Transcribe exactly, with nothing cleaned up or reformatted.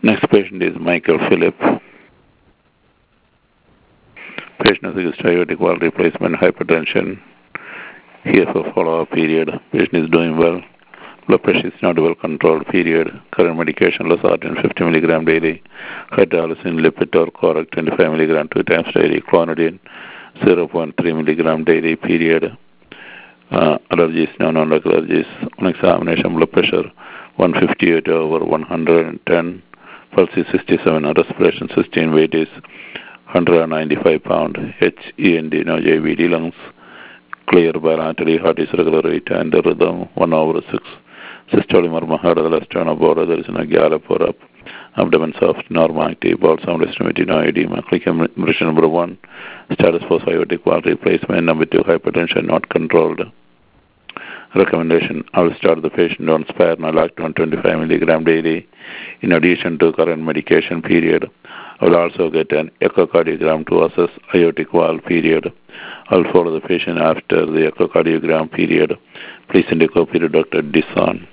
Next patient is Michael Phillip. Patient has aortic valve replacement, hypertension. Here for follow-up period. Patient is doing well. Blood pressure is not well controlled period. Current medication losartan fifty milligram daily. Hydralazine, Lipitor, Correct twenty-five milligram two times daily. Clonidine zero point three milligram daily period. Uh, allergies, non-allergic allergies. On examination, blood pressure one fifty-eight over one hundred ten. Pulse is sixty-seven. Respiration sixteen. Weight is one hundred ninety-five pound. H E N D, no J V D, lungs clear bilaterally, heart is regular rate and the rhythm one over six. Systolic murmur heard of the left turn of border, there is no gallop or up. Abdomen soft, normal active, bowel sound extremity, no edema. Click impression number one. Status for aortic valve replacement. Number two, hypertension not controlled. Recommendation: I will start the patient on spironolactone twenty-five milligram daily in addition to current medication period. I will also get an echocardiogram to assess aortic valve period. I will follow the patient after the echocardiogram period. Please send a copy to Doctor Dison.